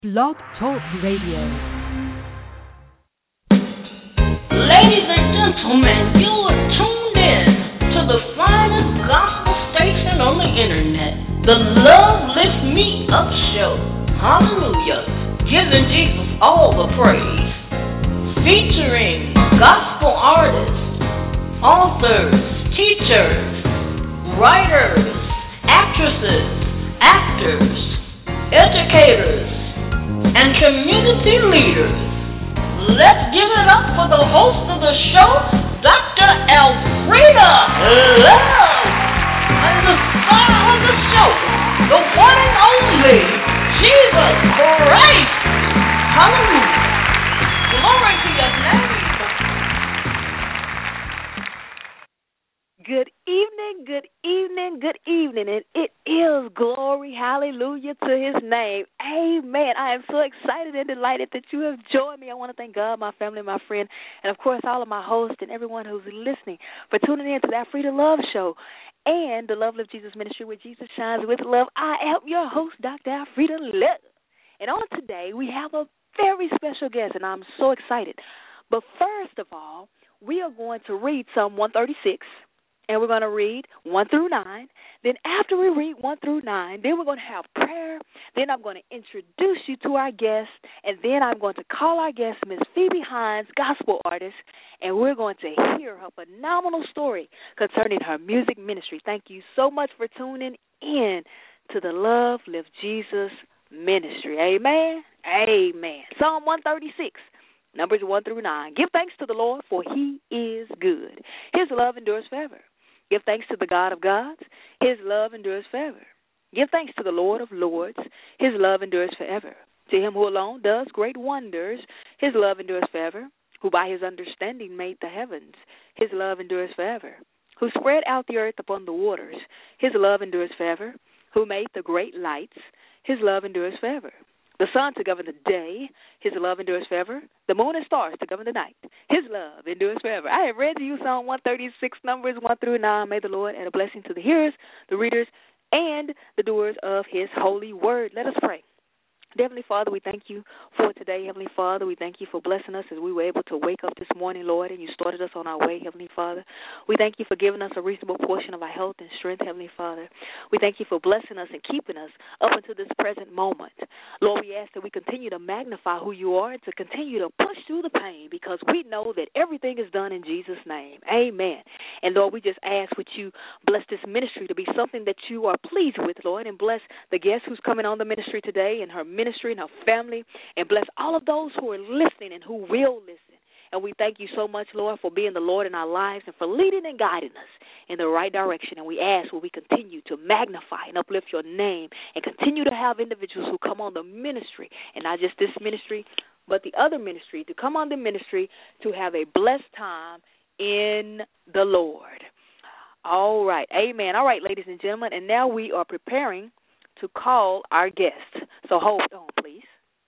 Blog Talk Radio. Ladies and gentlemen, you are tuned in to the finest gospel station on the internet, the Love Lift Me Up Show. Hallelujah. Giving Jesus all the praise. Featuring gospel artists, authors, teachers, writers, actresses, actors, educators, and community leaders. Let's give it up for the host of the show, Dr. Elfrida Love, and the star of the show, the one and only Jesus Christ. Hallelujah. Glory to your name. Good evening, good evening, good evening, and it is glory, hallelujah, to his name. Amen. I am so excited and delighted that you have joined me. I want to thank God, my family, my friend, and, of course, all of my hosts and everyone who's listening for tuning in to that Frida Love Show and the Love Lift Jesus Ministry where Jesus shines with love. I am your host, Dr. Alfreda Love. And on today, we have a very special guest, and I'm so excited. But first of all, we are going to read Psalm 136. And we're going to read 1 through 9. Then after we read 1 through 9, then we're going to have prayer. Then I'm going to introduce you to our guest. And then I'm going to call our guest, Miss Phoebe Hines, gospel artist. And we're going to hear her phenomenal story concerning her music ministry. Thank you so much for tuning in to the Love Lift Jesus Ministry. Amen. Amen. Psalm 136. Numbers 1 through 9. Give thanks to the Lord, for he is good. His love endures forever. Give thanks to the God of gods. His love endures forever. Give thanks to the Lord of lords. His love endures forever. To him who alone does great wonders. His love endures forever. Who by his understanding made the heavens. His love endures forever. Who spread out the earth upon the waters. His love endures forever. Who made the great lights. His love endures forever. The sun to govern the day, his love endures forever. The moon and stars to govern the night, his love endures forever. I have read to you Psalm 136, Numbers 1 through 9. May the Lord add a blessing to the hearers, the readers, and the doers of his holy word. Let us pray. Heavenly Father, we thank you for today. Heavenly Father, we thank you for blessing us as we were able to wake up this morning, Lord, and you started us on our way, Heavenly Father. We thank you for giving us a reasonable portion of our health and strength, Heavenly Father. We thank you for blessing us and keeping us up until this present moment. Lord, we ask that we continue to magnify who you are and to continue to push through the pain because we know that everything is done in Jesus' name. Amen. And, Lord, we just ask that you bless this ministry to be something that you are pleased with, Lord, and bless the guest who's coming on the ministry today and her ministry and her family, and bless all of those who are listening and who will listen. And we thank you so much, Lord, for being the Lord in our lives and for leading and guiding us in the right direction. And we ask will we continue to magnify and uplift your name and continue to have individuals who come on the ministry, and not just this ministry, but the other ministry, to come on the ministry to have a blessed time in the Lord. All right. Amen. All right, ladies and gentlemen, and now we are preparing to call our guest. So hold on, please.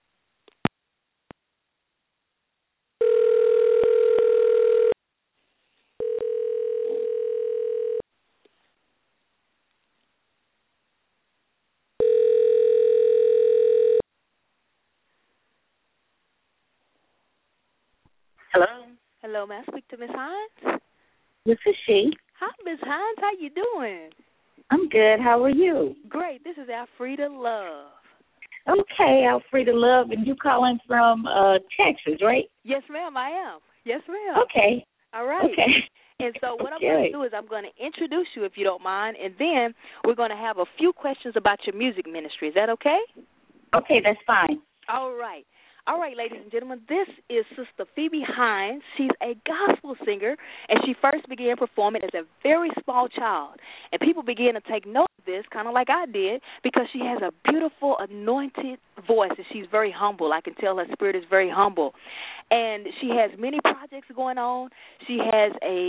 Hello. Hello, may I speak to Miss Hines? This is she. Hi, Miss Hines. How you doing? I'm good. How are you? Great. This is Alfreda Love. Okay, Alfreda Love, and you calling from Texas, right? Yes, ma'am, I am. Yes, ma'am. Okay. All right. Okay. And so what I'm going to do is I'm going to introduce you, if you don't mind, and then we're going to have a few questions about your music ministry. Is that okay? Okay, that's fine. All right. All right, ladies and gentlemen, this is Sister Phoebe Hines. She's a gospel singer, and she first began performing as a very small child. And people began to take note of this, kind of like I did, because she has a beautiful, anointed voice, and she's very humble. I can tell her spirit is very humble. And she has many projects going on. She has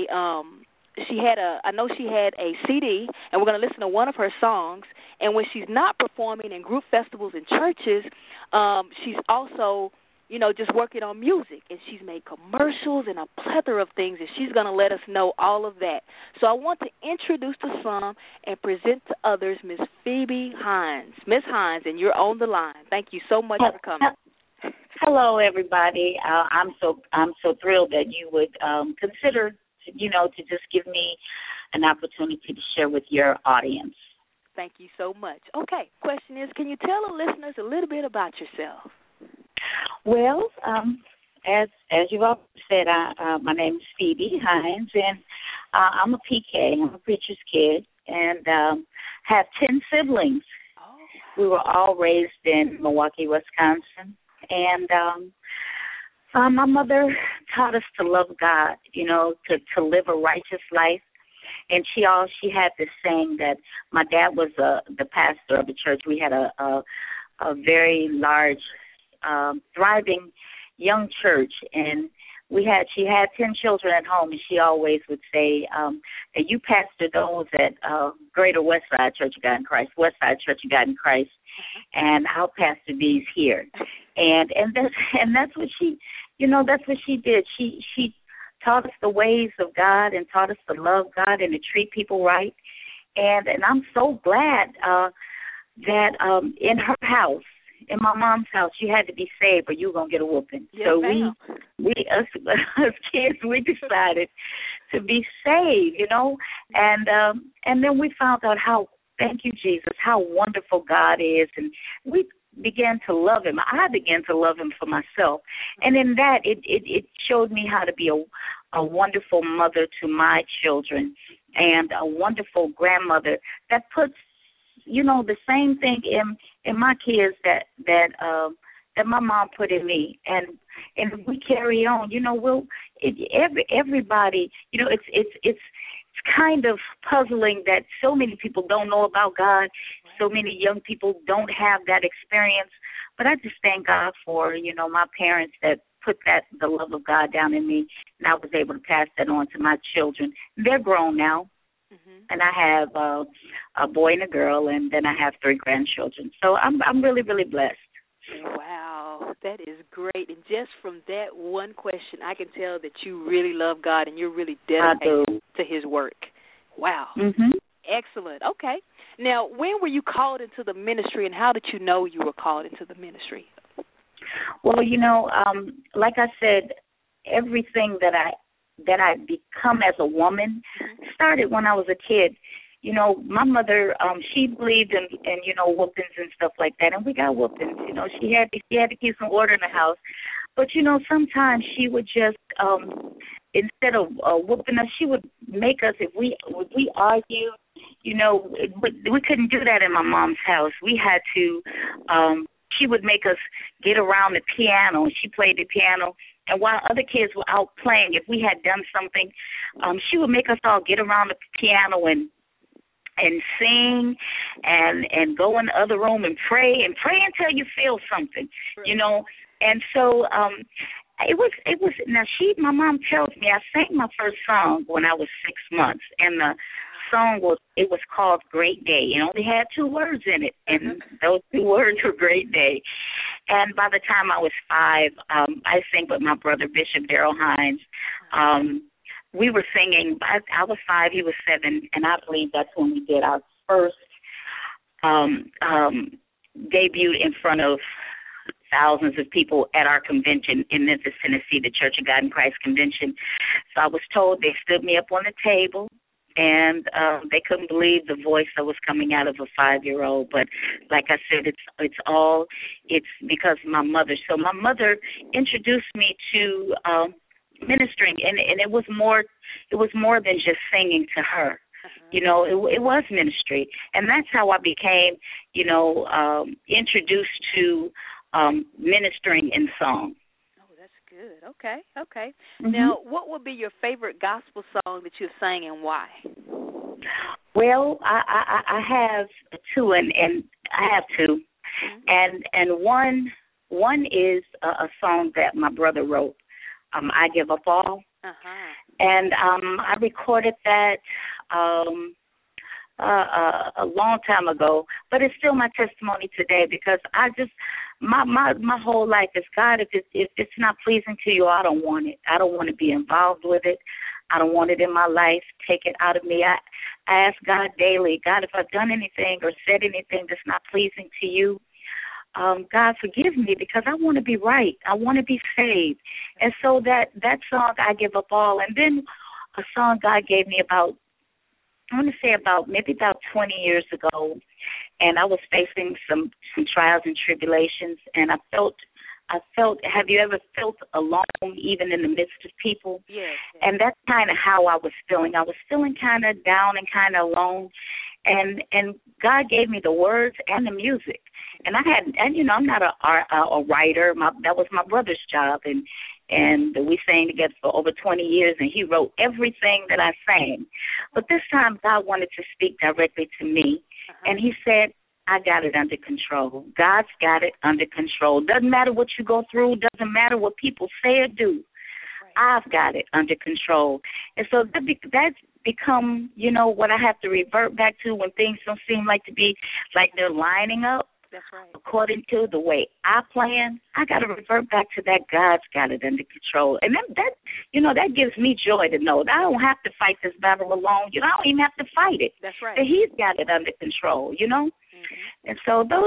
I know she had a CD, and we're going to listen to one of her songs. And when she's not performing in group festivals and churches, she's also just working on music, and she's made commercials and a plethora of things, and she's going to let us know all of that. So I want to introduce to some and present to others Miss Phoebe Hines. Miss Hines, and you're on the line. Thank you so much for coming. Hello, everybody. I'm so thrilled that you would consider, to just give me an opportunity to share with your audience. Thank you so much. Okay, question is, can you tell the listeners a little bit about yourself? Well, as you've already said, my name is Phoebe Hines, and I'm a PK. I'm a preacher's kid, and have 10 siblings. Oh. We were all raised in Milwaukee, Wisconsin, and my mother taught us to love God, to live a righteous life. And she had this saying that my dad was the pastor of the church. We had a very large, thriving young church, and she had 10 children at home, and she always would say that you pastor those at Greater Westside Church of God in Christ, Westside Church of God in Christ, and I'll pastor these here. And that's what she, that's what she did. She taught us the ways of God and taught us to love God and to treat people right. And I'm so glad that in her house, in my mom's house, you had to be saved or you were going to get a whooping. Yes, so ma'am. us kids, we decided to be saved, and then we found out thank you, Jesus, how wonderful God is. And we began to love him. I began to love him for myself. And in that, it showed me how to be a wonderful mother to my children and a wonderful grandmother that puts, the same thing in my kids that my mom put in me. And we carry on, everybody, it's kind of puzzling that so many people don't know about God. So many young people don't have that experience. But I just thank God for, my parents that put the love of God down in me, and I was able to pass that on to my children. They're grown now, and I have a boy and a girl, and then I have 3 grandchildren. So I'm really, really blessed. Wow, that is great. And just from that one question, I can tell that you really love God and you're really dedicated to his work. Wow. Excellent. Okay. Now, when were you called into the ministry, and how did you know you were called into the ministry? Well, like I said, everything that I become as a woman started when I was a kid. My mother, she believed in whoopings and stuff like that, and we got whoopings. She had to keep some order in the house. But, sometimes she would just, instead of whooping us, she would make us, if we argue, we couldn't do that in my mom's house. We had to, she would make us get around the piano. She played the piano. And while other kids were out playing, if we had done something, she would make us all get around the piano and sing and go in the other room and pray until you feel something, And so it was now my mom tells me I sang my first song when I was 6 months, and the song was called Great Day. It only had 2 words in it, and those 2 words were Great Day. And by the time I was 5, I sang with my brother Bishop Darrell Hines. We were singing. I was 5, he was 7, and I believe that's when we did our first debut in front of thousands of people at our convention in Memphis, Tennessee, the Church of God in Christ convention. So I was told they stood me up on the table, and they couldn't believe the voice that was coming out of a 5-year-old. But like I said, it's because of my mother. So my mother introduced me to ministering, and it was more than just singing to her. It was ministry, and that's how I became, introduced to ministering in song. Oh, that's good. Okay. Now, what would be your favorite gospel song that you've sang, and why? Well, I have 2, and I have 2, and one is a song that my brother wrote. I Give Up All. And I recorded that a long time ago, but it's still my testimony today because my whole life is, God, if it's not pleasing to you, I don't want it. I don't want to be involved with it. I don't want it in my life. Take it out of me. I ask God daily, God, if I've done anything or said anything that's not pleasing to you, God, forgive me, because I want to be right. I want to be saved. And so that song, I Give Up All, and then a song God gave me about, I want to say maybe about 20 years ago, and I was facing some trials and tribulations, and I felt, have you ever felt alone even in the midst of people? Yes. And that's kind of how I was feeling. I was feeling kind of down and kind of alone, and God gave me the words and the music. And I'm not a writer. That was my brother's job, and we sang together for over 20 years, and he wrote everything that I sang. But this time, God wanted to speak directly to me, and he said, I got it under control. God's got it under control. Doesn't matter what you go through. Doesn't matter what people say or do. I've got it under control. And so that's become, what I have to revert back to when things don't seem like to be like they're lining up. That's right. According to the way I plan, I got to revert back to that. God's got it under control. And that gives me joy to know that I don't have to fight this battle alone. I don't even have to fight it. That's right. That He's got it under control, Mm-hmm. And so those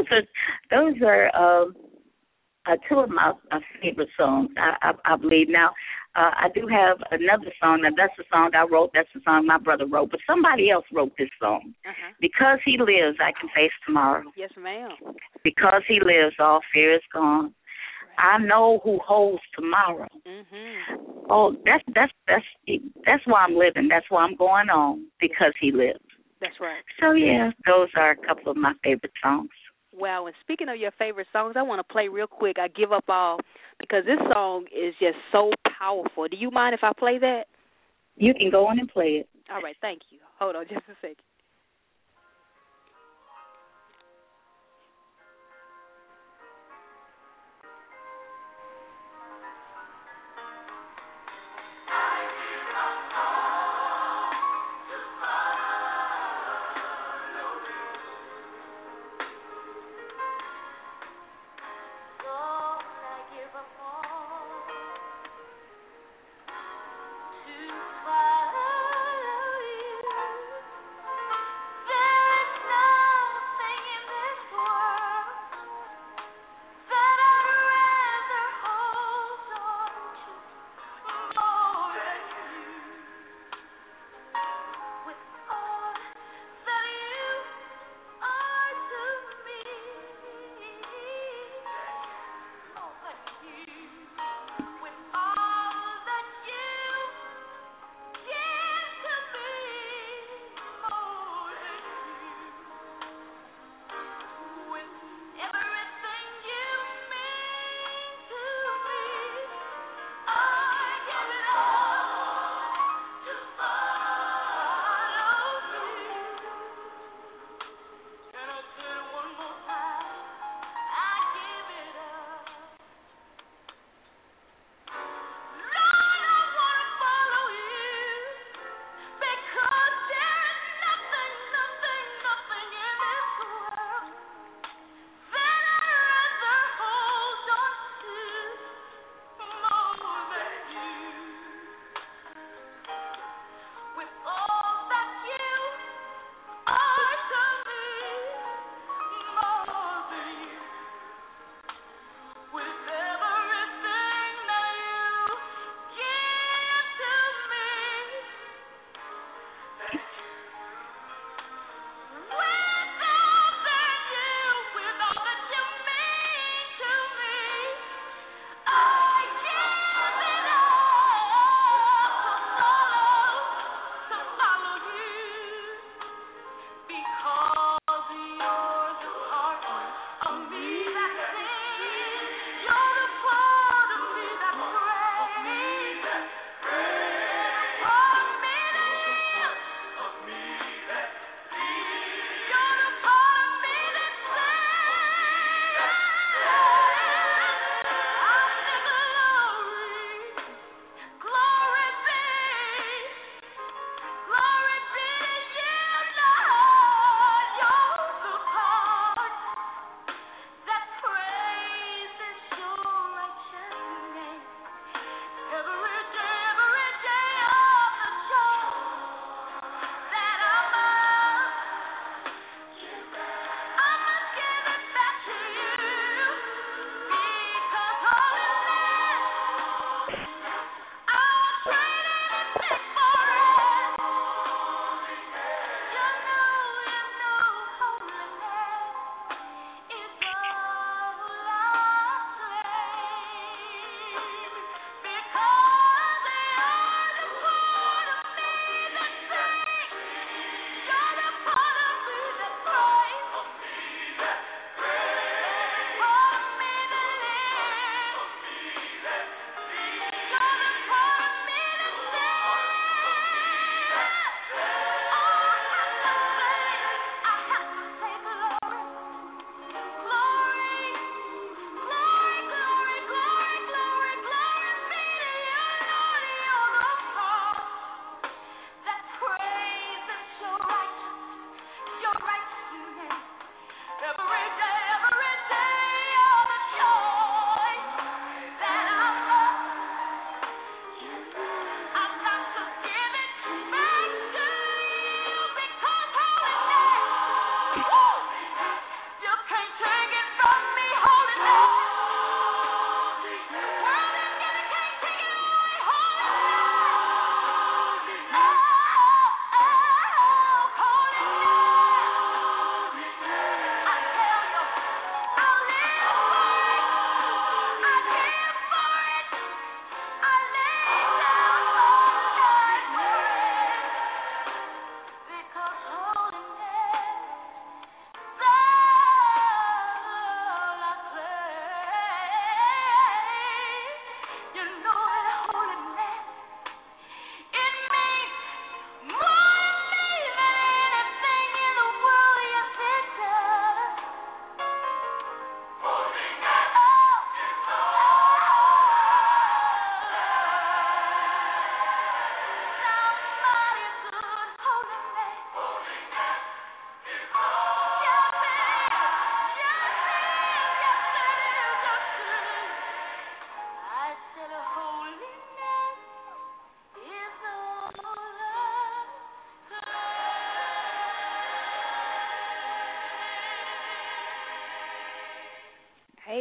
are two of my favorite songs, I believe. Now, I do have another song. Now, that's the song I wrote. That's the song my brother wrote. But somebody else wrote this song. Because He lives, I can face tomorrow. Yes, ma'am. Because He lives, all fear is gone. I know who holds tomorrow. Mm-hmm. Oh, that's why I'm living. That's why I'm going on, because He lives. That's right. So, yeah, those are a couple of my favorite songs. Wow, and speaking of your favorite songs, I want to play real quick, I Give Up All, because this song is just so powerful. Do you mind if I play that? You can go on and play it. All right, thank you. Hold on just a second.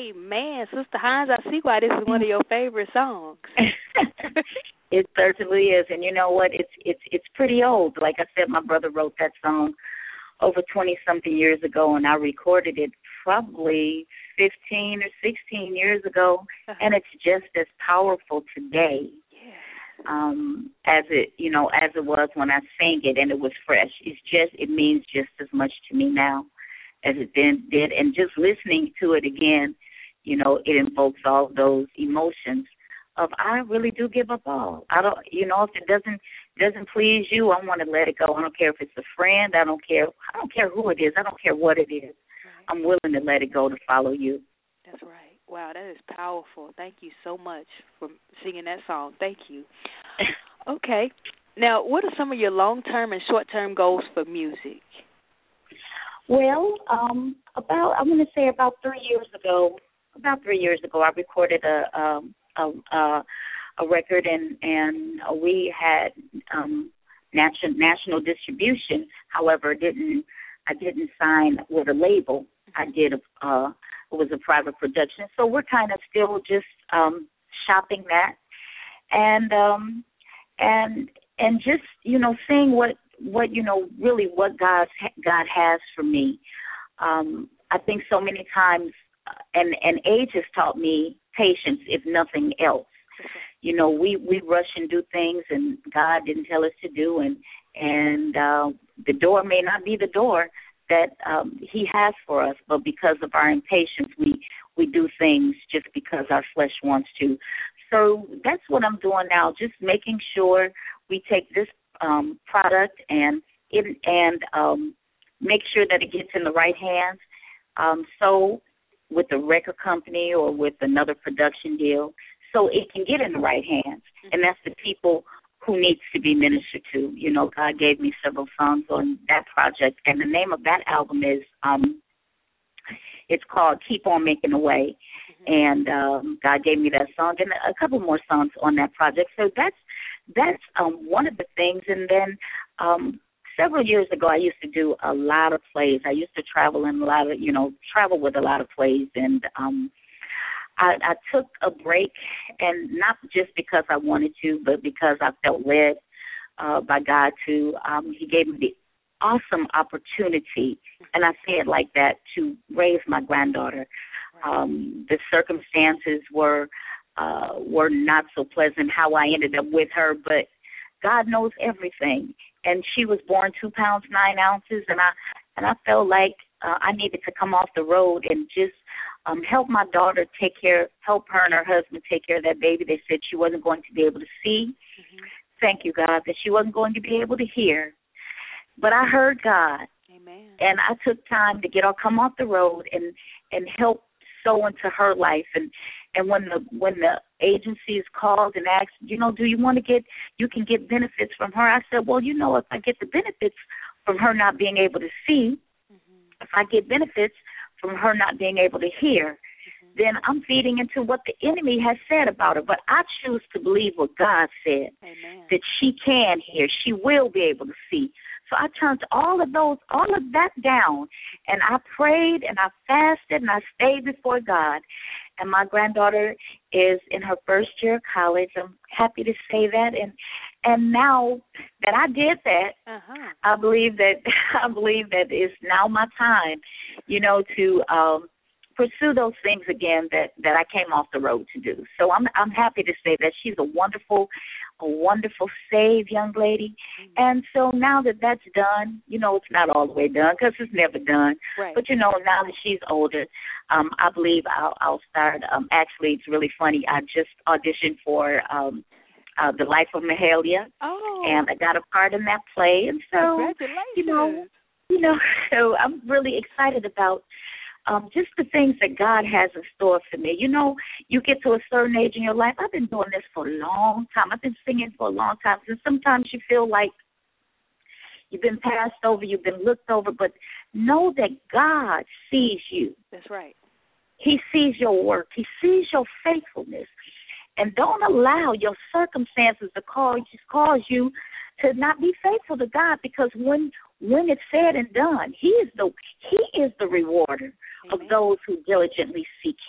Amen. Sister Hines, I see why this is one of your favorite songs. It certainly is. And you know what? It's pretty old. Like I said, my brother wrote that song over 20-something years ago, and I recorded it probably 15 or 16 years ago, and it's just as powerful today as it was when I sang it and it was fresh. It means just as much to me now as it then did, and just listening to it again, it invokes all those emotions of I really do give up all. I don't, if it doesn't please you, I want to let it go. I don't care if it's a friend. I don't care who it is. I don't care what it is. Right. I'm willing to let it go to follow you. That's right. Wow, that is powerful. Thank you so much for singing that song. Thank you. Okay. Now, what are some of your long-term and short-term goals for music? Well, about 3 years ago, I recorded a record, and we had national distribution. However, I didn't sign with a label. I did it was a private production. So we're kind of still just shopping that, and just seeing what really what God has for me. I think so many times, and age has taught me patience, if nothing else. We rush and do things, and God didn't tell us to do, and the door may not be the door that He has for us, but because of our impatience, we do things just because our flesh wants to. So that's what I'm doing now, just making sure we take this product and make sure that it gets in the right hands. So with a record company or with another production deal, so it can get in the right hands. And that's the people who needs to be ministered to. God gave me several songs on that project, and the name of that album is, it's called Keep On Making a Way. And God gave me that song and a couple more songs on that project. So that's one of the things. And then several years ago, I used to do a lot of plays. I used to travel with a lot of plays, and I took a break, and not just because I wanted to, but because I felt led by God to. He gave me the awesome opportunity, and I say it like that, to raise my granddaughter. The circumstances were not so pleasant how I ended up with her, but God knows everything. And she was born 2 pounds 9 ounces, and I felt like I needed to come off the road and just help my daughter help her and her husband take care of that baby. They said she wasn't going to be able to see. Thank you, God, that she wasn't going to be able to hear. But I heard God. Amen. And I took time to come off the road and help sow into her life. And when the agencies called and asked, do you want to you can get benefits from her? I said, well, if I get the benefits from her not being able to see, if I get benefits from her not being able to hear, then I'm feeding into what the enemy has said about her. But I choose to believe what God said. Amen. That she can hear, she will be able to see. So I turned all of that down, and I prayed and I fasted and I stayed before God. And my granddaughter is in her first year of college. I'm happy to say that. And now that I did that, I believe that it's now my time, to pursue those things again that I came off the road to do. So I'm happy to say that she's a wonderful, saved young lady. And so now that that's done, it's not all the way done because it's never done. Right. But, now that she's older, I believe I'll start. Actually, it's really funny. I just auditioned for The Life of Mahalia. Oh. And I got a part in that play. And so, congratulations. So I'm really excited about just the things that God has in store for me. You get to a certain age in your life. I've been doing this for a long time. I've been singing for a long time. And sometimes you feel like you've been passed over, you've been looked over, but know that God sees you. That's right. He sees your work. He sees your faithfulness. And don't allow your circumstances to cause you to not be faithful to God, because when it's said and done, He is the rewarder of those who diligently seek Him.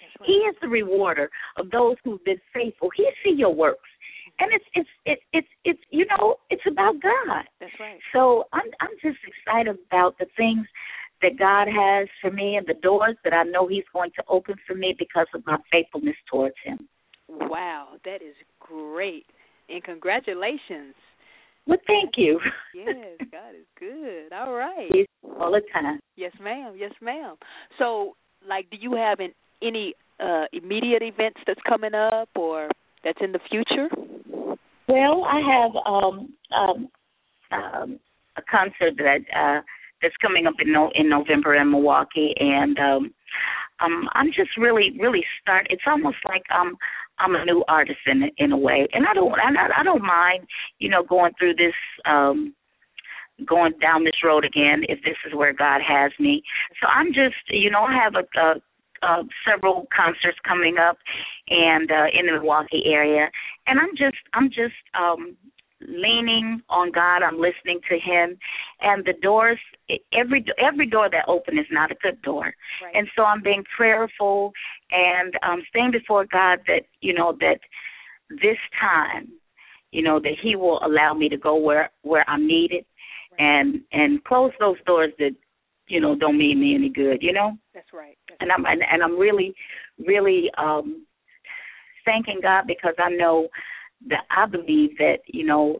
Right. He is the rewarder of those who've been faithful. He see your works. And it's you know, it's about God. That's right. So I'm just excited about the things that God has for me and the doors that I know He's going to open for me because of my faithfulness towards Him. Wow, that is great. And congratulations. Well, thank you. Yes, God is good. All right. He's all the time. Yes, ma'am. Yes, ma'am. So, like, do you have any immediate events that's coming up or that's in the future? Well, I have a concert that's coming up in November in Milwaukee, and I'm just really start. It's almost like I'm a new artist in a way, and I don't mind, you know, going through this, going down this road again if this is where God has me. So I'm just, you know, I have several concerts coming up, and in the Milwaukee area, and I'm just leaning on God. I'm listening to Him, and the doors, every door that opens is not a good door, right. And so I'm being prayerful and staying before God that, you know, that this time, you know, that He will allow me to go where I'm needed, right. and close those doors that, you know, don't mean me any good, you know. That's right. And I'm really thanking God because I know that I believe that, you know,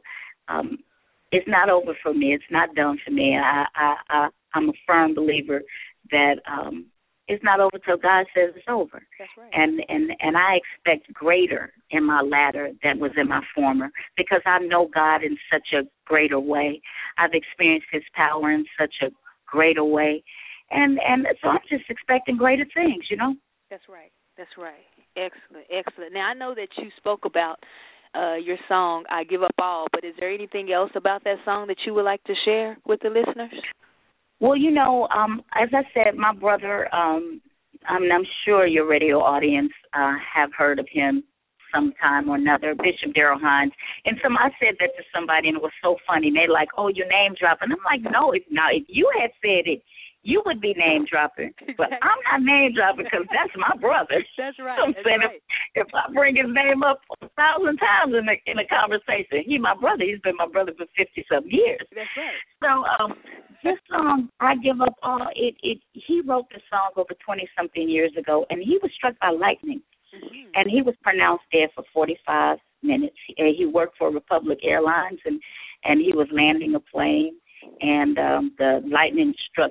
it's not over for me. It's not done for me. I'm a firm believer that it's not over till God says it's over. That's right. And I expect greater in my latter than was in my former because I know God in such a greater way. I've experienced His power in such a greater way. And so I'm just expecting greater things, you know. That's right. That's right. Excellent. Now, I know that you spoke about your song, I Give Up All, but is there anything else about that song that you would like to share with the listeners? Well, you know, as I said, my brother, I'm sure your radio audience have heard of him sometime or another, Bishop Darrell Hines. And I said that to somebody, and it was so funny. They're like, oh, you're name dropping. I'm like, no, if you had said it, you would be name dropping, but I'm not name dropping because that's my brother. That's right. I'm saying right. If I bring his name up 1,000 times in a conversation, he's my brother. He's been my brother for 50-some years. That's right. So this song, I Give Up All, he wrote the song over 20-something years ago, and he was struck by lightning, and he was pronounced dead for 45 minutes. He worked for Republic Airlines, and he was landing a plane. And the lightning struck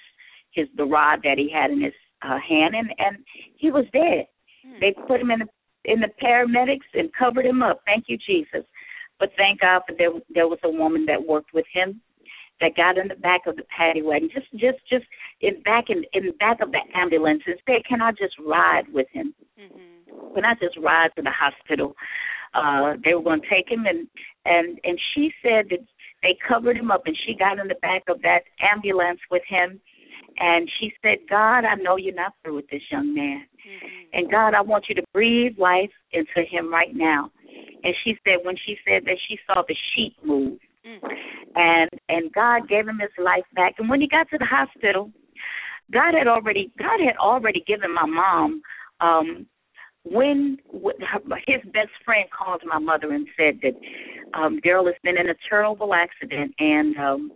the rod that he had in his hand, and he was dead. They put him in the paramedics and covered him up. Thank you, Jesus. But thank God for there was a woman that worked with him that got in the back of the paddy wagon, just in the back of the ambulance, and said, "Can I just ride with him? Can I just ride to the hospital?" They were going to take him, and she said that they covered him up, and she got in the back of that ambulance with him, and she said, "God, I know you're not through with this young man, and God, I want you to breathe life into him right now." And she said, when she said that, she saw the sheet move, and God gave him his life back. And when he got to the hospital, God had already given my mom. When his best friend called my mother and said that Darrell has been in a terrible accident, and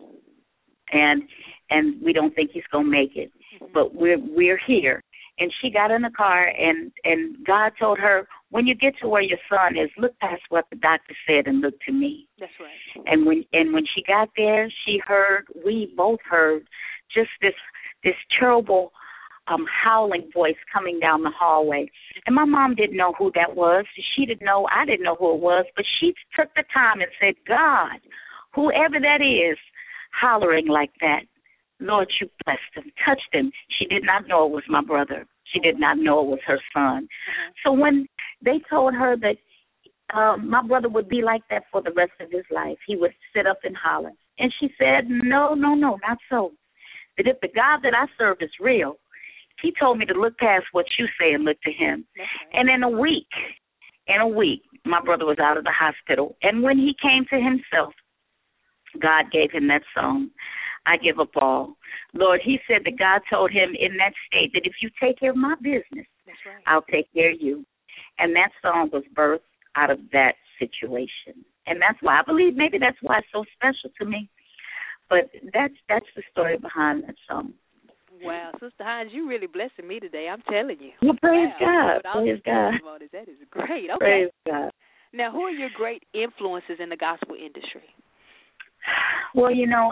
we don't think he's gonna make it, but we're here. And she got in the car, and God told her, when you get to where your son is, look past what the doctor said and look to me. That's right. And when she got there, we both heard just this terrible howling voice coming down the hallway. And my mom didn't know who that was. She didn't know. I didn't know who it was. But she took the time and said, God, whoever that is, hollering like that, Lord, you blessed him, touched him. She did not know it was my brother. She did not know it was her son. So when they told her that my brother would be like that for the rest of his life, he would sit up and holler. And she said, no, not so. That if the God that I serve is real, he told me to look past what you say and look to him. And in a week, my brother was out of the hospital. And when he came to himself, God gave him that song, I Give Up All. Lord, he said that God told him in that state that if you take care of my business, right. I'll take care of you. And that song was birthed out of that situation. And that's why I believe maybe that's why it's so special to me. But that's the story behind that song. Wow, Sister Hines, you really blessing me today. I'm telling you. Well, praise wow. God. Praise God. That is great. Okay. Praise God. Now, who are your great influences in the gospel industry? Well, you know,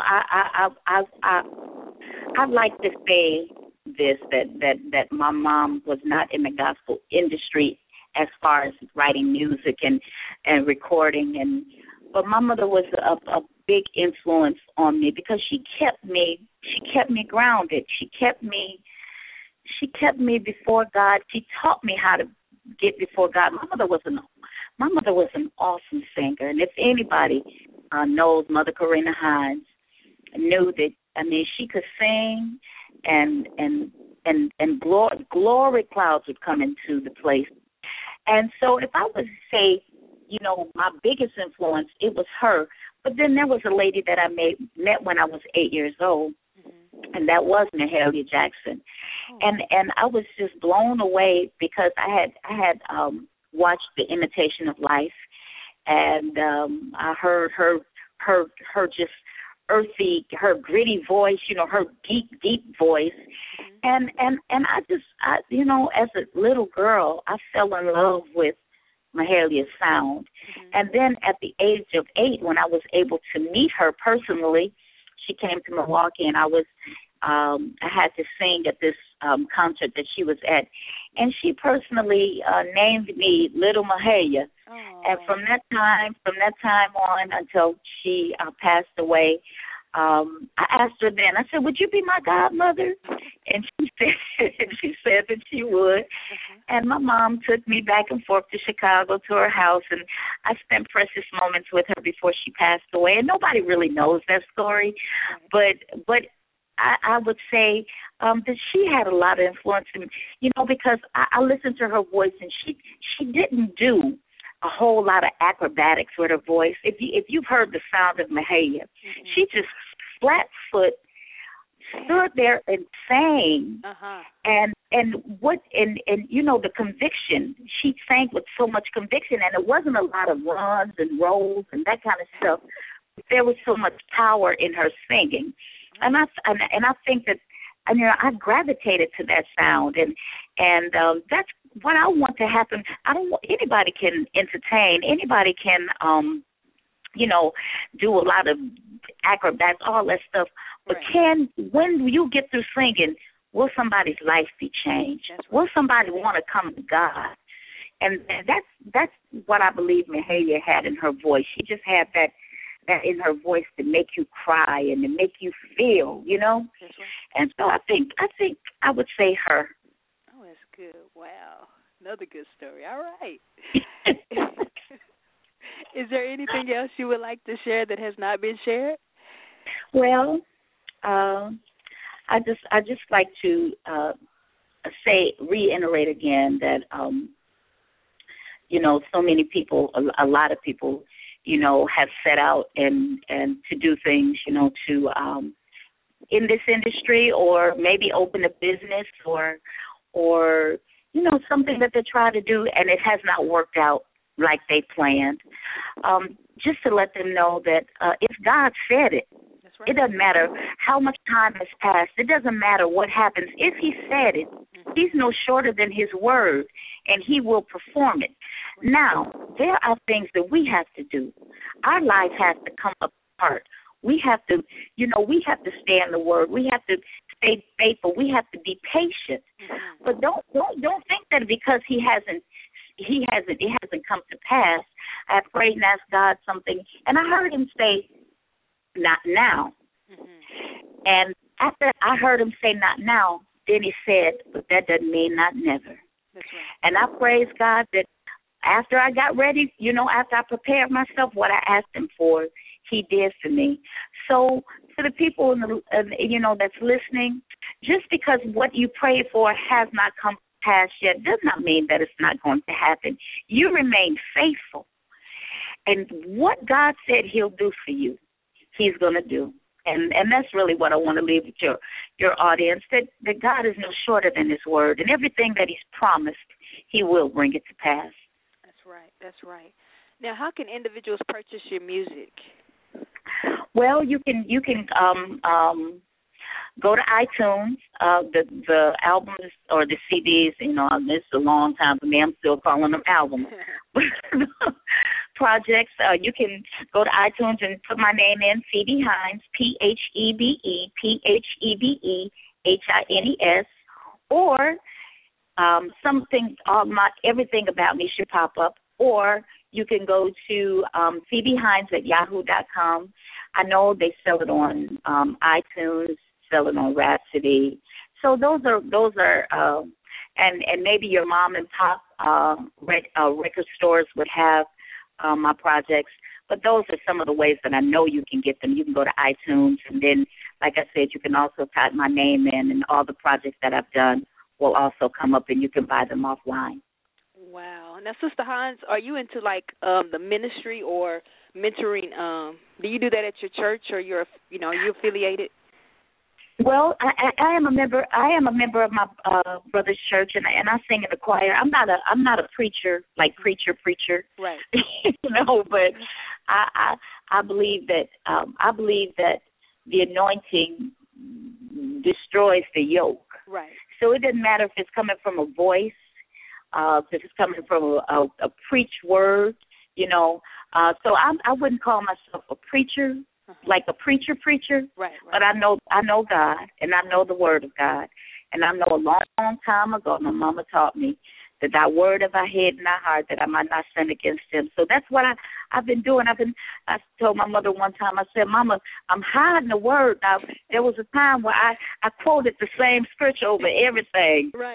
I'd like to say this, that my mom was not in the gospel industry as far as writing music and recording, but my mother was a big influence on me because she kept me grounded. She kept me before God. She taught me how to get before God. My mother was an awesome singer, and if anybody knows Mother Karina Hines, knew that, I mean, she could sing, and glory clouds would come into the place. And so if I was to say, you know, my biggest influence, it was her. But then there was a lady that I met when I was 8 years old, and that was Mahalia Jackson. And I was just blown away because I had watched The Imitation of Life, and I heard her just earthy, her gritty voice, you know, her deep voice. And I you know, as a little girl, I fell in love with Mahalia's sound. And then at the age of 8, when I was able to meet her personally, she came to Milwaukee, and I had to sing at this concert that she was at, and she personally named me Little Mahalia. And from that time on until she passed away, I asked her then. I said, "Would you be my godmother?" And she said that she would. And my mom took me back and forth to Chicago to her house, and I spent precious moments with her before she passed away. And nobody really knows that story, but I would say that she had a lot of influence, you know, because I listened to her voice, and she didn't do a whole lot of acrobatics with her voice. If you've heard the sound of Mahalia, she just flat foot stood there and sang, and you know, the conviction. She sang with so much conviction, and it wasn't a lot of runs and rolls and that kind of stuff. There was so much power in her singing, and I think that, you know, I gravitated to that sound, and that's what I want to happen. I don't want, anybody can entertain, anybody can, you know, do a lot of acrobats, all that stuff. But when you get through singing, will somebody's life be changed? Will somebody want to come to God? And that's what I believe Mahalia had in her voice. She just had that in her voice to make you cry and to make you feel, you know. And so I think I would say her. Oh, that's good. Wow, another good story. All right. Is there anything else you would like to share that has not been shared? Well, I just like to reiterate again that you know, so many people, a lot of people, you know, have set out and to do things, you know, to in this industry, or maybe open a business, or you know, something that they try to do and it has not worked out like they planned. Just to let them know that if God said it, it doesn't matter how much time has passed. It doesn't matter what happens. If he said it, he's no shorter than his word, and he will perform it. Now, there are things that we have to do. Our life has to come apart. We have to, you know, we have to stay in the word. We have to stay faithful. We have to be patient. But don't think that because it hasn't come to pass. I have prayed and asked God something, and I heard him say, "Not now." And after I heard him say "not now," then he said, "But that doesn't mean not never." And I praise God that after I got ready, you know, after I prepared myself, what I asked him for, he did for me. So for the people you know, that's listening, just because what you prayed for has not come to pass yet does not mean that it's not going to happen. You remain faithful. And what God said he'll do for you, he's going to do. And that's really what I want to leave with your audience, that God is no shorter than his word, and everything that he's promised, he will bring it to pass. That's right. That's right. Now, how can individuals purchase your music? Well, you can go to iTunes. The albums or the CDs, this is a long time for me. I'm still calling them albums. Projects, you can go to iTunes and put my name in, Phebe Hines, PHEBE, or something, everything about me should pop up, or you can go to Phebe Hines at yahoo.com. I know they sell it on iTunes, sell it on Rhapsody. So those are and maybe your mom and pop record stores would have my projects, but those are some of the ways that I know you can get them. You can go to iTunes, and then, like I said, you can also type my name in, and all the projects that I've done will also come up, and you can buy them offline. Wow. Now, Sister Hines, are you into the ministry or mentoring? Do you do that at your church, or are you affiliated? Well, I am a member. I am a member of my brother's church, and I sing in the choir. I'm not a preacher, like preacher, right? But I believe that the anointing destroys the yoke. Right. So it doesn't matter if it's coming from a voice, if it's coming from a preach word, So I wouldn't call myself a preacher. Like a preacher, right. But I know God, and I know the Word of God, and I know a long time ago my mama taught me that thy word have I hid in thy heart that I might not sin against him. So that's what I've been doing. I told my mother one time, I said, Mama, I'm hiding the word. Now, there was a time where I quoted the same scripture over everything. Right.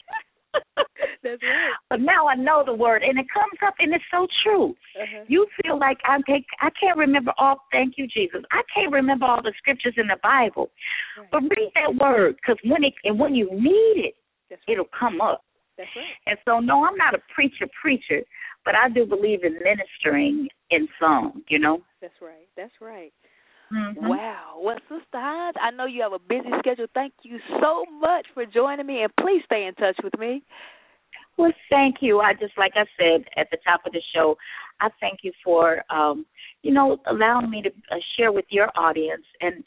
That's right. But now I know the word, and it comes up, and it's so true. Uh-huh. You feel like I can't remember all. Thank you, Jesus. I can't remember all the scriptures in the Bible, right. But read that word, because when you need it, that's right. It'll come up. That's right. And so, no, I'm not a preacher, but I do believe in ministering in song. That's right. That's right. Mm-hmm. Wow. Well, Sister Hines, I know you have a busy schedule. Thank you so much for joining me, and please stay in touch with me. Well, thank you. Like I said at the top of the show, I thank you for, allowing me to share with your audience. And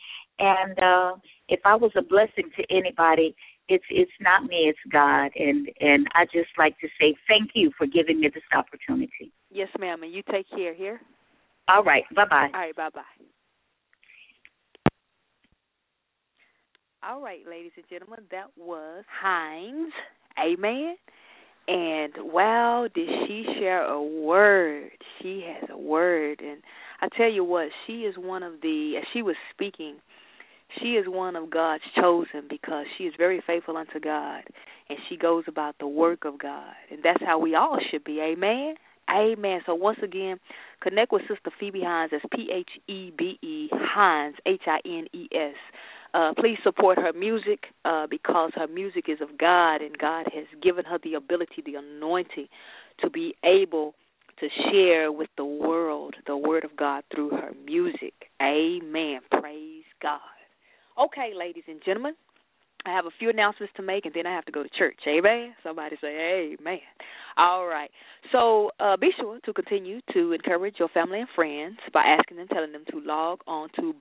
if I was a blessing to anybody, it's not me, it's God. And I just like to say thank you for giving me this opportunity. Yes, ma'am. And you take care here. All right. Bye-bye. All right. Bye-bye. All right, ladies and gentlemen, that was Hines. Amen. And wow, did she share a word. She has a word. And I tell you what, she is one of as she was speaking, she is one of God's chosen because she is very faithful unto God, and she goes about the work of God. And that's how we all should be. Amen. Amen. So once again, connect with Sister Phebe Hines. That's PHEBE Hines, HINES. Please support her music because her music is of God, and God has given her the ability, the anointing, to be able to share with the world the word of God through her music. Amen. Praise God. Okay, ladies and gentlemen, I have a few announcements to make, and then I have to go to church. Amen? Somebody say amen. All right. So be sure to continue to encourage your family and friends by asking and telling them to log on to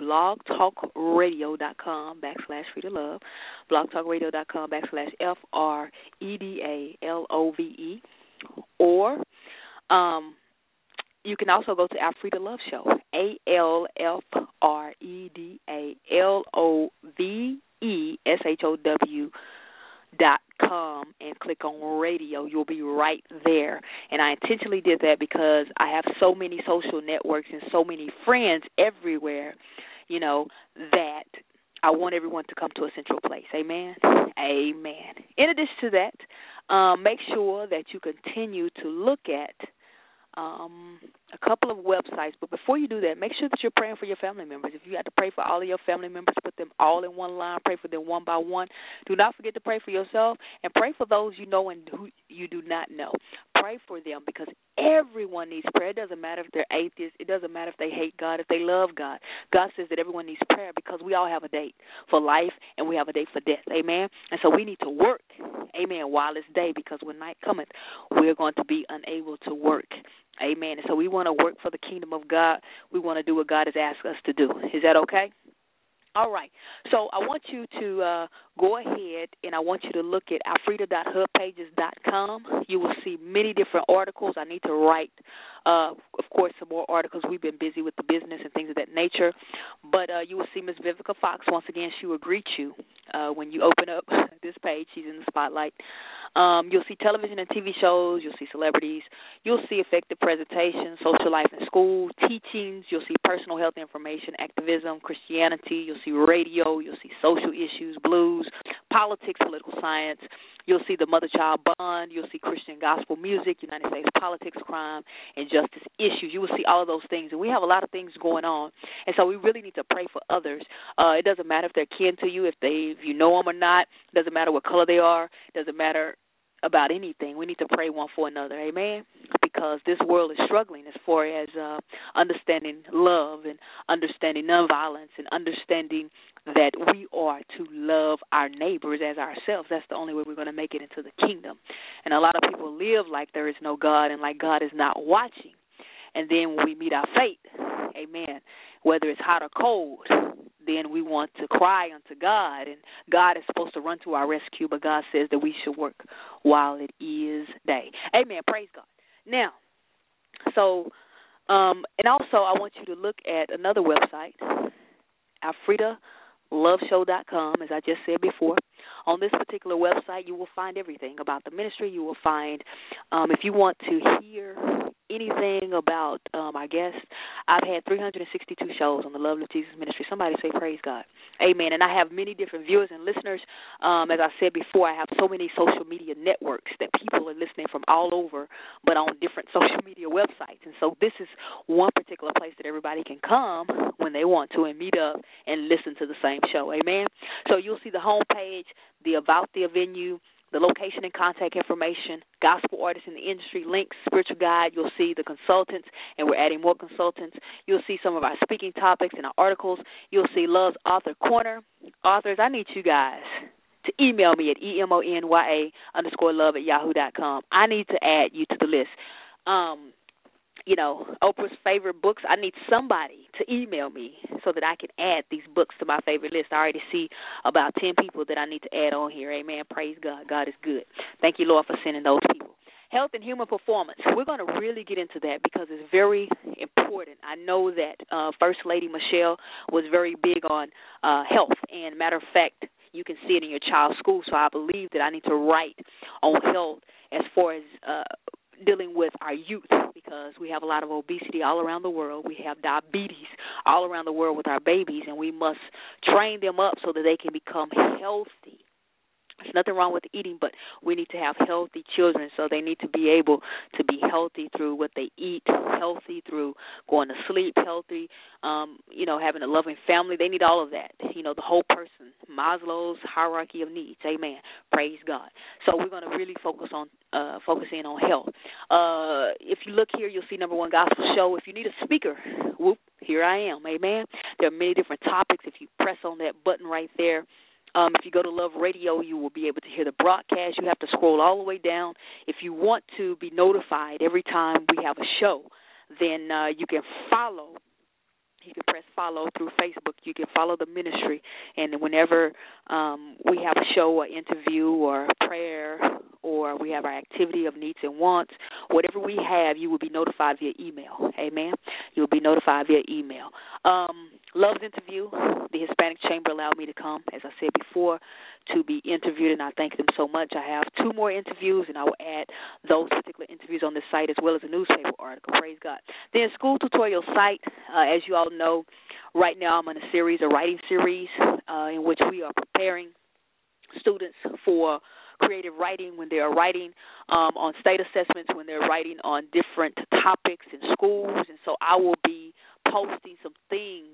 blogtalkradio.com/freedalove, blogtalkradio.com/FREDALOVE, or you can also go to Our Free to Love Show, ALFREDALOVESHOW.com, and click on radio. You'll be right there. And I intentionally did that because I have so many social networks and so many friends everywhere, that I want everyone to come to a central place. Amen? Amen. In addition to that, make sure that you continue to look at a couple of websites. But before you do that, make sure that you're praying for your family members. If you have to pray for all of your family members, put them all in one line, pray for them one by one. Do not forget to pray for yourself, and pray for those you know and who you do not know. Pray for them, because everyone needs prayer. It doesn't matter if they're atheists. It doesn't matter if they hate God, if they love God. God says that everyone needs prayer because we all have a date for life and we have a date for death. Amen? And so we need to work, amen, while it's day, because when night cometh, we're going to be unable to work. Amen. And so we want to work for the kingdom of God. We want to do what God has asked us to do. Is that okay? All right. So I want you to go ahead and I want you to look at alfreda.hubpages.com. You will see many different articles. I need to write, of course, some more articles. We've been busy with the business and things of that nature. But you will see Ms. Vivica Fox. Once again, she will greet you when you open up this page. She's in the spotlight. You'll see television and TV shows. You'll see celebrities. You'll see effective presentations, social life in school, teachings. You'll see personal health information, activism, Christianity. You'll see radio. You'll see social issues, blues, politics, political science. You'll see the mother-child bond. You'll see Christian gospel music, United States politics, crime, and justice issues. You will see all of those things. And we have a lot of things going on. And so we really need to pray for others. It doesn't matter if they're kin to you, if you know them or not. It doesn't matter what color they are. It doesn't matter about anything. We need to pray one for another, amen, because this world is struggling as far as understanding love and understanding nonviolence and understanding that we are to love our neighbors as ourselves. That's the only way we're going to make it into the kingdom. And a lot of people live like there is no God and like God is not watching. And then when we meet our fate, amen, whether it's hot or cold, then we want to cry unto God, and God is supposed to run to our rescue, but God says that we should work while it is day. Amen. Praise God. Now, so, and also I want you to look at another website, alfredaloveshow.com, as I just said before. On this particular website, you will find everything about the ministry. You will find, if you want to hear anything about our guests, I've had 362 shows on the Love of Jesus Ministry. Somebody say praise God. Amen. And I have many different viewers and listeners. As I said before, I have so many social media networks that people are listening from all over, but on different social media websites. And so this is one particular place that everybody can come when they want to and meet up and listen to the same show. Amen. So you'll see the homepage, the about the venue, the location and contact information, gospel artists in the industry, links, spiritual guide. You'll see the consultants, and we're adding more consultants. You'll see some of our speaking topics and our articles. You'll see Love's Author Corner. Authors, I need you guys to email me at emonya_love@yahoo.com. I need to add you to the list. Oprah's favorite books, I need somebody to email me so that I can add these books to my favorite list. I already see about 10 people that I need to add on here. Amen. Praise God. God is good. Thank you, Lord, for sending those people. Health and human performance. We're going to really get into that because it's very important. I know that First Lady Michelle was very big on health. And matter of fact, you can see it in your child's school. So I believe that I need to write on health as far as dealing with our youth, because we have a lot of obesity all around the world. We have diabetes all around the world with our babies, and we must train them up so that they can become healthy. There's nothing wrong with eating, but we need to have healthy children, so they need to be able to be healthy through what they eat, healthy through going to sleep, healthy, having a loving family. They need all of that, the whole person, Maslow's hierarchy of needs. Amen. Praise God. So we're going to really focusing on health. If you look here, you'll see number one gospel show. If you need a speaker, whoop, here I am. Amen. There are many different topics. If you press on that button right there, if you go to Love Radio, you will be able to hear the broadcast. You have to scroll all the way down. If you want to be notified every time we have a show, then you can follow. You can press follow through Facebook. You can follow the ministry. And whenever we have a show or interview or prayer or we have our activity of needs and wants, whatever we have, you will be notified via email. Amen? You will be notified via email. Love's interview, the Hispanic Chamber allowed me to come, as I said before, to be interviewed, and I thank them so much. I have 2 more interviews, and I will add those particular interviews on this site as well as a newspaper article. Praise God. Then school tutorial site, as you all know, right now I'm on a writing series, in which we are preparing students for creative writing when they are writing on state assessments, when they're writing on different topics in schools. And so I will be posting some things.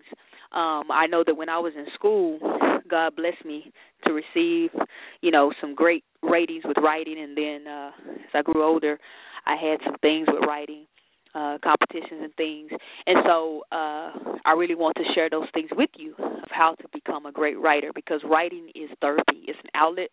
I know that when I was in school, God blessed me to receive, some great ratings with writing. And then as I grew older, I had some things with writing, competitions and things. And so I really want to share those things with you of how to become a great writer, because writing is therapy. It's an outlet.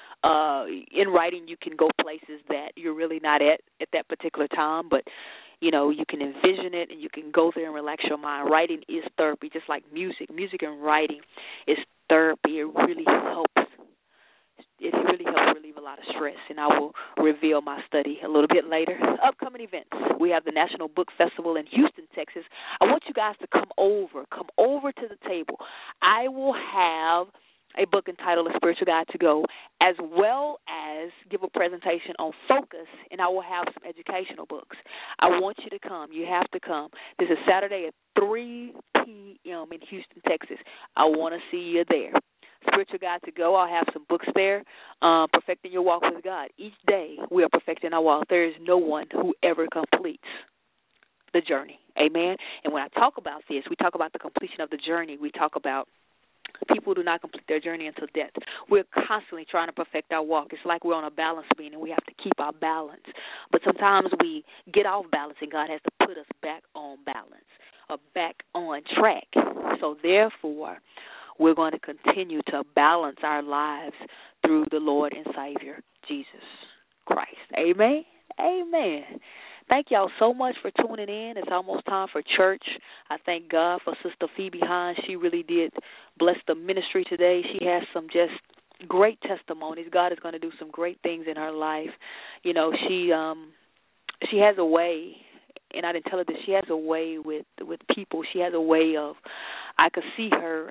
In writing, you can go places that you're really not at that particular time, but you know, you can envision it and you can go there and relax your mind. Writing is therapy, just like music. Music and writing is therapy. It really helps. It really helps relieve a lot of stress, and I will reveal my study a little bit later. Upcoming events. We have the National Book Festival in Houston, Texas. I want you guys to come over to the table. I will have a book entitled A Spiritual Guide to Go, as well as give a presentation on focus, and I will have some educational books. I want you to come. You have to come. This is Saturday at 3 p.m. in Houston, Texas. I want to see you there. Spiritual Guide to Go, I'll have some books there, Perfecting Your Walk with God. Each day we are perfecting our walk. There is no one who ever completes the journey. Amen? And when I talk about this, we talk about the completion of the journey. We talk about people do not complete their journey until death. We're constantly trying to perfect our walk. It's like we're on a balance beam and we have to keep our balance. But sometimes we get off balance and God has to put us back on balance or back on track. So therefore, we're going to continue to balance our lives through the Lord and Savior, Jesus Christ. Amen? Amen. Thank y'all so much for tuning in. It's almost time for church. I thank God for Sister Phoebe Hines. She really did bless the ministry today. She has some just great testimonies. God is going to do some great things in her life. You know, she has a way, and I didn't tell her this, she has a way with people. She has a way of, I could see her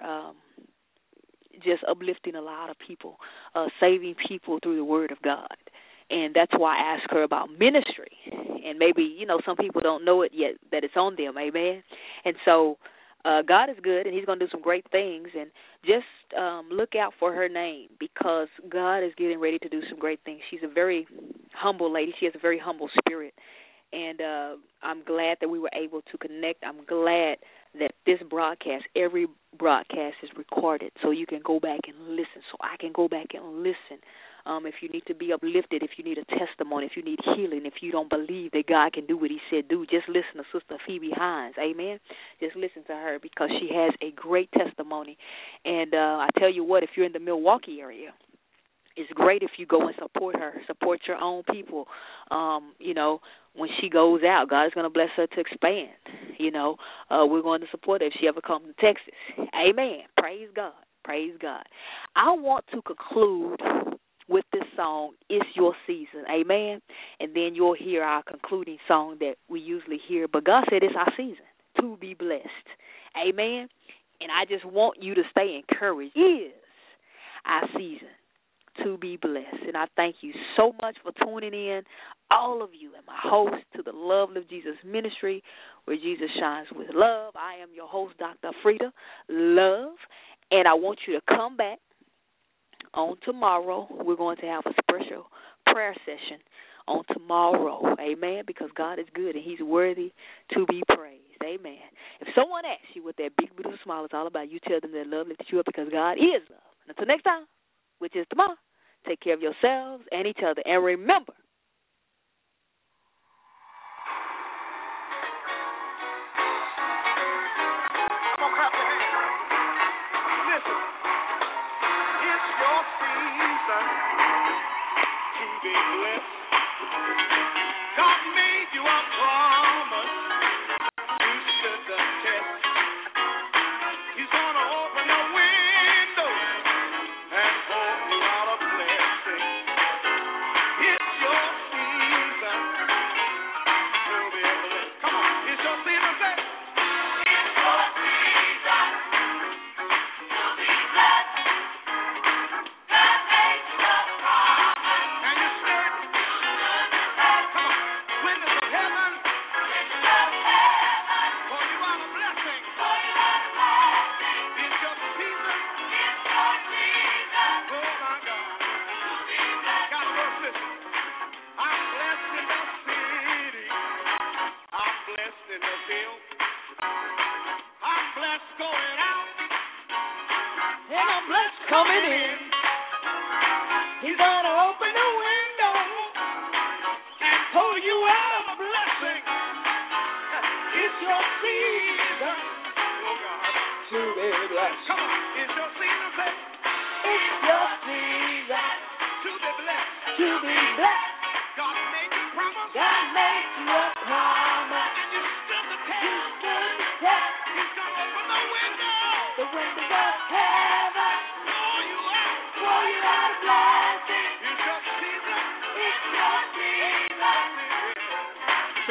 just uplifting a lot of people, saving people through the Word of God. And that's why I asked her about ministry. And maybe, you know, some people don't know it yet, that it's on them, amen? And so God is good, and he's going to do some great things. And just look out for her name, because God is getting ready to do some great things. She's a very humble lady. She has a very humble spirit. And I'm glad that we were able to connect. I'm glad that this broadcast, every broadcast is recorded, so you can go back and listen, so I can go back and listen. If you need to be uplifted, if you need a testimony, if you need healing, if you don't believe that God can do what he said do, just listen to Sister Phoebe Hines, amen? Just listen to her, because she has a great testimony. And I tell you what, if you're in the Milwaukee area, it's great if you go and support her, support your own people. You know, when she goes out, God is going to bless her to expand. You know, we're going to support her if she ever comes to Texas. Amen. Praise God. Praise God. I want to conclude with this song, It's Your Season. Amen. And then you'll hear our concluding song that we usually hear. But God said it's our season to be blessed. Amen. And I just want you to stay encouraged. It is our season to be blessed. And I thank you so much for tuning in, all of you, and my host to the Love Live Jesus Ministry, where Jesus shines with love. I am your host, Dr. Frida Love, and I want you to come back on tomorrow. We're going to have a special prayer session on tomorrow, amen, because God is good and he's worthy to be praised, amen. If someone asks you what that big, beautiful smile is all about, you tell them that love lifts you up, because God is love. And until next time, which is tomorrow, take care of yourselves and each other. And remember, listen, it's your season to be blessed. God made you a promise. You stood the test. He's going to open the window and pour you out a blessing. It's your season to be blessed. Come on, it's your season, say. It's your season to be blessed. God made you a promise. And you stood. Come on, windows of heaven. Pour you out a blessing. It's your season. Oh my God. God bless, listen. I'm blessed in the city. I'm blessed in the field. I'm blessed going out. And I'm blessed coming in. He's gonna open the window and pull you out.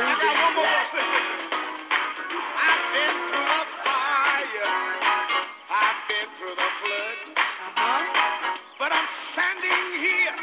one more verse. I've been through the fire. I've been through the flood. But I'm standing here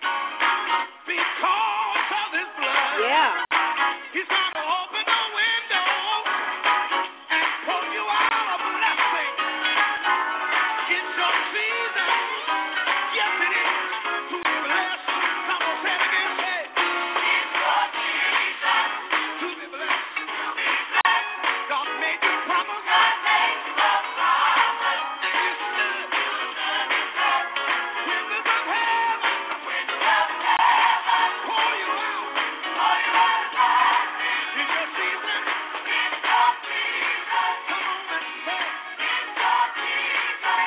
because of his blood. Yeah. He's going to open the window and pour you out a blessing. It's your season. Yes, it is. To be blessed. Come on, say it again. Say it. It's your season. To be blessed. God made you promise. God made you a promise. You stood. Windows of heaven. Pour you out. It's your season. Come on and say it. It's your season.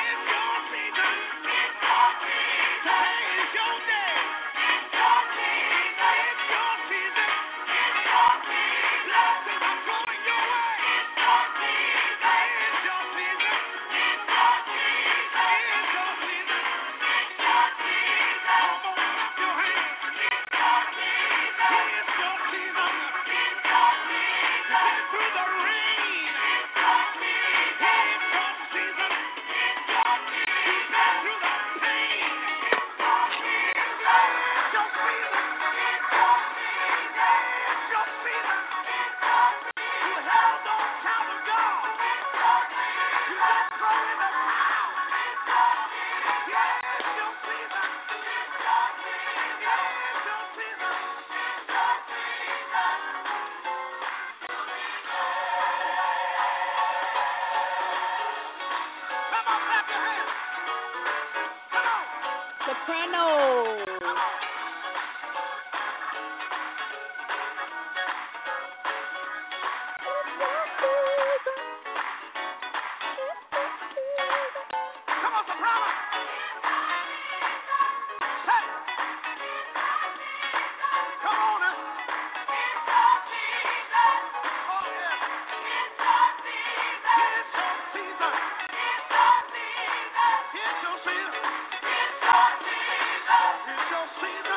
Today is your day. It's your season. Blessings are flowing your way. It's your season. It's your season. It's your season. Come on, clap your hands. It's your season. You've been through the rain. It's your season. You've been through the pain. It's your season. It's your season. You held on, child of God. You didn't throw in the towel. Yeah, it's your season. Yeah, it's your season. Come on, clap your hands. Come on. Soprano. Come on, soprano. Hey. Come on now. Oh, yeah. It's your season. It's your season. It's your season.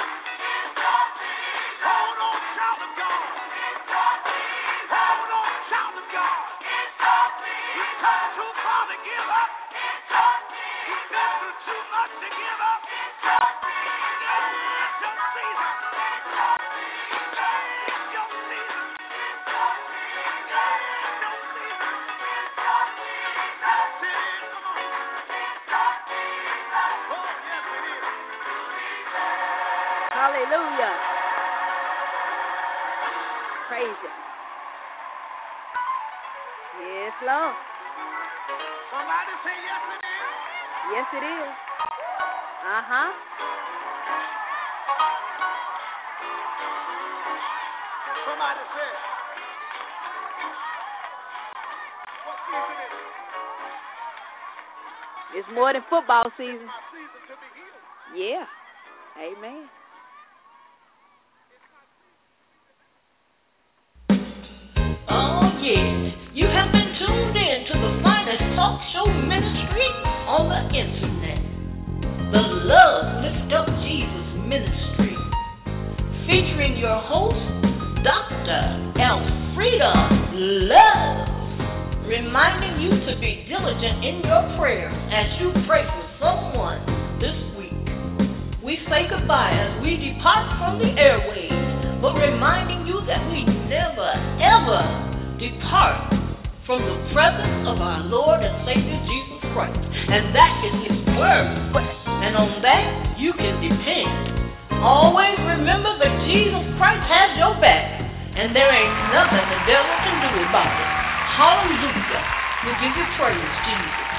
Hold on, child of God. Hold on, child of God. You've come too far to give up. You've been through too much to give up. It's your season. It's your season. It's your season. That's it. Come on. Oh, yes, it is. Hallelujah. Praise Him. Yes, Lord. Somebody say yes, it is. Yes, it is. Somebody say, what season is it? It's more than football season. My season to be healed. Yeah. Amen. Oh, yes. You have been tuned in to the finest talk show ministry on the internet. The Love Lift Up Jesus Ministry. Featuring your host, Dr. Elfrida Love. Reminding you to be diligent in your prayers as you pray for someone this week. We say goodbye as we depart from the airwaves, but reminding you that we never, ever depart from the presence of our Lord and Savior Jesus Christ. And that is His Word. And on that, you can depend. Always remember that Jesus Christ has your back, and there ain't nothing the devil can do about it. Hallelujah. We give you praise, Jesus.